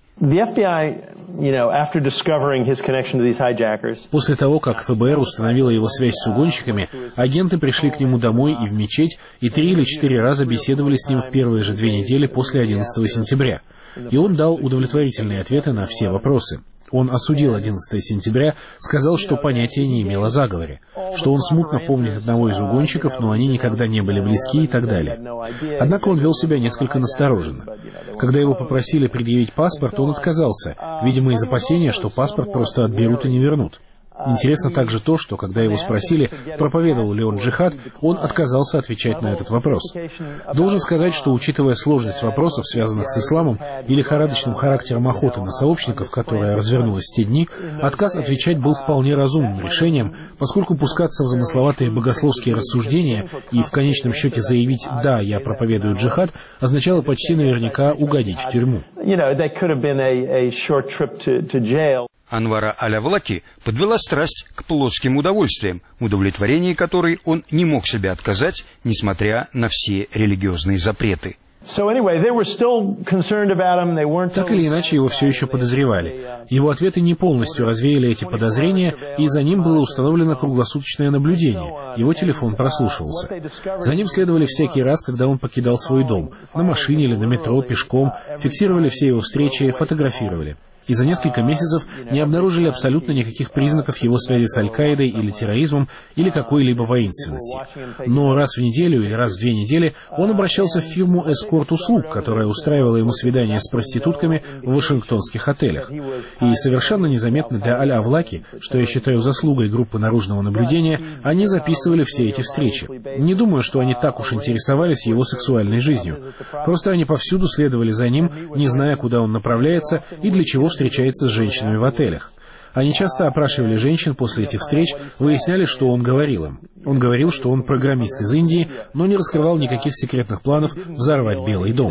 После того, как ФБР установило его связь с угонщиками, агенты пришли к нему домой и в мечеть и 3 или 4 раза беседовали с ним в первые же 2 недели после 11 сентября. И он дал удовлетворительные ответы на все вопросы. Он осудил 11 сентября, сказал, что понятия не имел о заговоре, что он смутно помнит одного из угонщиков, но они никогда не были близки и так далее. Однако он вел себя несколько настороженно. Когда его попросили предъявить паспорт, он отказался, видимо, из опасения, что паспорт просто отберут и не вернут. Интересно также то, что, когда его спросили, проповедовал ли он джихад, он отказался отвечать на этот вопрос. Должен сказать, что, учитывая сложность вопросов, связанных с исламом, и лихорадочным характером охоты на сообщников, которая развернулась в те дни, отказ отвечать был вполне разумным решением, поскольку пускаться в замысловатые богословские рассуждения и в конечном счете заявить «да, я проповедую джихад» означало почти наверняка угодить в тюрьму. Анвара Аль-Авлаки подвела страсть к плотским удовольствиям, удовлетворение которой он не мог себе отказать, несмотря на все религиозные запреты. Так или иначе, его все еще подозревали. Его ответы не полностью развеяли эти подозрения, и за ним было установлено круглосуточное наблюдение. Его телефон прослушивался. За ним следовали всякий раз, когда он покидал свой дом. На машине или на метро, пешком. Фиксировали все его встречи, фотографировали. и за несколько месяцев не обнаружили абсолютно никаких признаков его связи с Аль-Каидой или терроризмом или какой-либо воинственности. Но раз в неделю или раз в 2 недели он обращался в фирму эскорт-услуг, которая устраивала ему свидания с проститутками в вашингтонских отелях. И совершенно незаметно для Аль-Авлаки, что я считаю заслугой группы наружного наблюдения, они записывали все эти встречи. Не думаю, что они так уж интересовались его сексуальной жизнью. Просто они повсюду следовали за ним, не зная, куда он направляется и для чего встречается с женщинами в отелях. Они часто опрашивали женщин после этих встреч, выясняли, что он говорил им. Он говорил, что он программист из Индии, но не раскрывал никаких секретных планов взорвать Белый дом.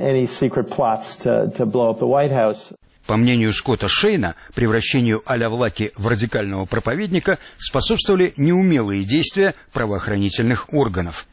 По мнению Скотта Шейна, превращению Аль-Авлаки в радикального проповедника способствовали неумелые действия правоохранительных органов.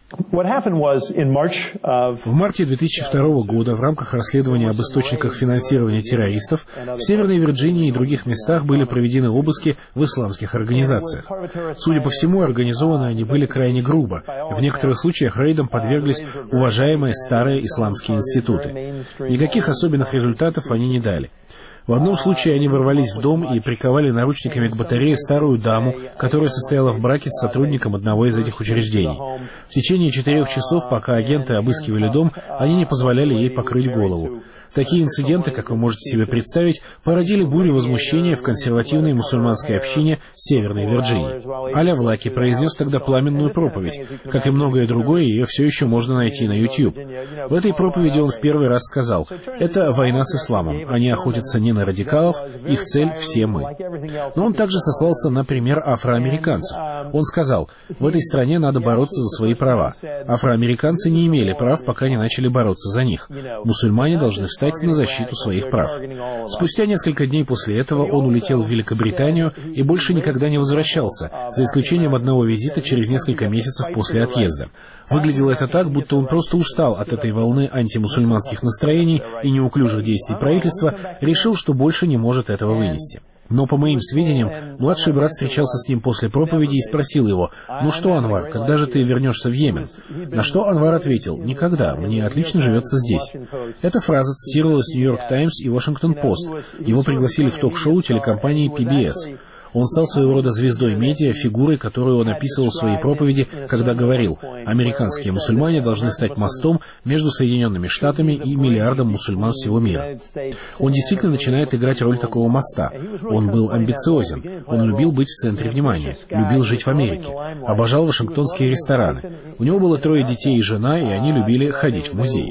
В марте 2002 года в рамках расследования об источниках финансирования террористов в Северной Вирджинии и других местах были проведены обыски в исламских организациях. Судя по всему, организованы они были крайне грубо. В некоторых случаях рейдам подверглись уважаемые старые исламские институты. Никаких особенных результатов они не дали. В одном случае они ворвались в дом и приковали наручниками к батарее старую даму, которая состояла в браке с сотрудником одного из этих учреждений. В течение 4 часов, пока агенты обыскивали дом, они не позволяли ей покрыть голову. Такие инциденты, как вы можете себе представить, породили бурю возмущения в консервативной мусульманской общине Северной Вирджинии. Аль-Авлаки произнес тогда пламенную проповедь. Как и многое другое, ее все еще можно найти на YouTube. В этой проповеди он в первый раз сказал: «Это война с исламом. Они охотятся не на радикалов, их цель — все мы». Но он также сослался на пример афроамериканцев. Он сказал: «В этой стране надо бороться за свои права. Афроамериканцы не имели прав, пока не начали бороться за них. Мусульмане должны встать на защиту своих прав». Спустя несколько дней после этого он улетел в Великобританию и больше никогда не возвращался, за исключением одного визита через несколько месяцев после отъезда. Выглядело это так, будто он просто устал от этой волны антимусульманских настроений и неуклюжих действий правительства, решил, что больше не может этого вынести. Но, по моим сведениям, младший брат встречался с ним после проповеди и спросил его: «Ну что, Анвар, когда же ты вернешься в Йемен?» На что Анвар ответил: «Никогда, мне отлично живется здесь». Эта фраза цитировалась в «Нью-Йорк Таймс» и «Вашингтон Пост». Его пригласили в ток-шоу телекомпании PBS. Он стал своего рода звездой медиа, фигурой, которую он описывал в своей проповеди, когда говорил: «Американские мусульмане должны стать мостом между Соединенными Штатами и миллиардом мусульман всего мира». Он действительно начинает играть роль такого моста. Он был амбициозен, он любил быть в центре внимания, любил жить в Америке, обожал вашингтонские рестораны. У него было 3 детей и жена, и они любили ходить в музеи.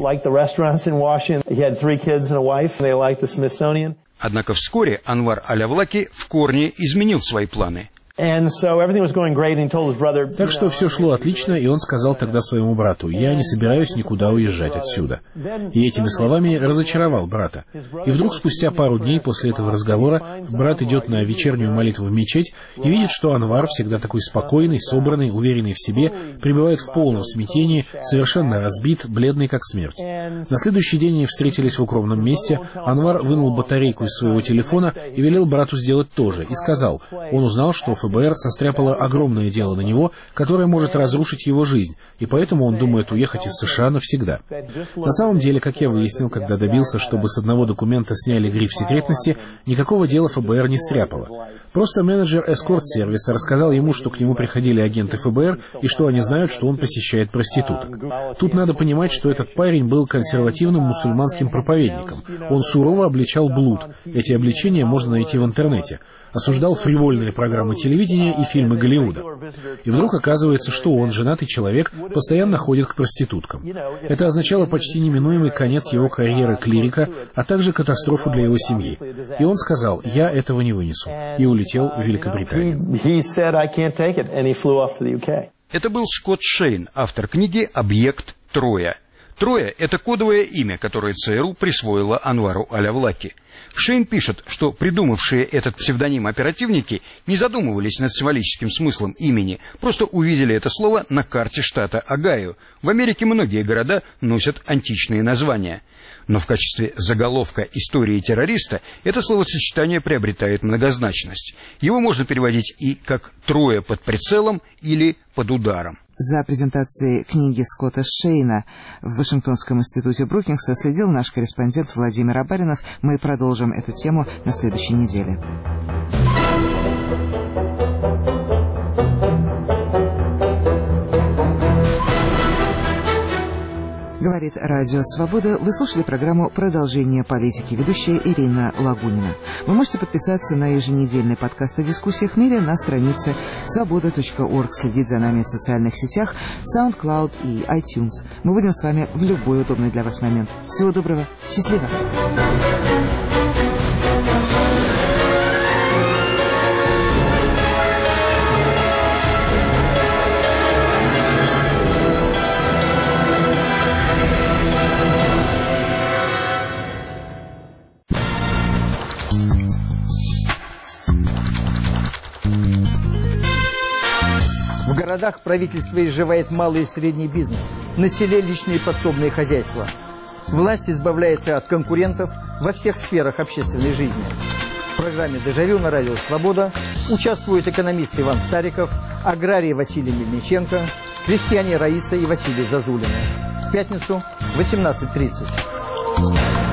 Однако вскоре Анвар Аль-Авлаки в корне изменил свои планы. Так что все шло отлично, и он сказал тогда своему брату: «Я не собираюсь никуда уезжать отсюда». И этими словами разочаровал брата. И вдруг, спустя пару дней после этого разговора, брат идет на вечернюю молитву в мечеть и видит, что Анвар, всегда такой спокойный, собранный, уверенный в себе, пребывает в полном смятении, совершенно разбит, бледный как смерть. На следующий день они встретились в укромном месте. Анвар вынул батарейку из своего телефона и велел брату сделать то же, и сказал: он узнал, что ФБР состряпало огромное дело на него, которое может разрушить его жизнь, и поэтому он думает уехать из США навсегда. На самом деле, как я выяснил, когда добился, чтобы с одного документа сняли гриф секретности, никакого дела ФБР не стряпало. Просто менеджер эскорт-сервиса рассказал ему, что к нему приходили агенты ФБР, и что они знают, что он посещает проституток. Тут надо понимать, что этот парень был консервативным мусульманским проповедником. Он сурово обличал блуд. Эти обличения можно найти в интернете. Осуждал фривольные программы телевидения и фильмы Голливуда. И вдруг оказывается, что он, женатый человек, постоянно ходит к проституткам. Это означало почти неминуемый конец его карьеры клирика, а также катастрофу для его семьи. И он сказал: «Я этого не вынесу», и улетел в Великобританию. Это был Скотт Шейн, автор книги «Объект Троя». Троя – это кодовое имя, которое ЦРУ присвоило Анвару Аль-Авлаки. Шейн пишет, что придумавшие этот псевдоним оперативники не задумывались над символическим смыслом имени, просто увидели это слово на карте штата Огайо. В Америке многие города носят античные названия. Но в качестве заголовка истории террориста это словосочетание приобретает многозначность. Его можно переводить и как «трое под прицелом» или «под ударом». За презентацией книги Скотта Шейна в Вашингтонском институте Брукингса следил наш корреспондент Владимир Абаринов. Мы продолжим эту тему на следующей неделе. Говорит Радио Свобода. Вы слушали программу «Продолжение политики». Ведущая Ирина Лагунина. Вы можете подписаться на еженедельный подкаст о дискуссиях в мире на странице svoboda.org, следить за нами в социальных сетях, SoundCloud и iTunes. Мы будем с вами в любой удобный для вас момент. Всего доброго. Счастливо. В городах правительство изживает малый и средний бизнес, на селе личные подсобные хозяйства. Власть избавляется от конкурентов во всех сферах общественной жизни. В программе «Дежавю» на Радио Свобода участвуют экономист Иван Стариков, аграрий Василий Мельниченко, крестьяне Раиса и Василий Зазулины. В пятницу в 18:30.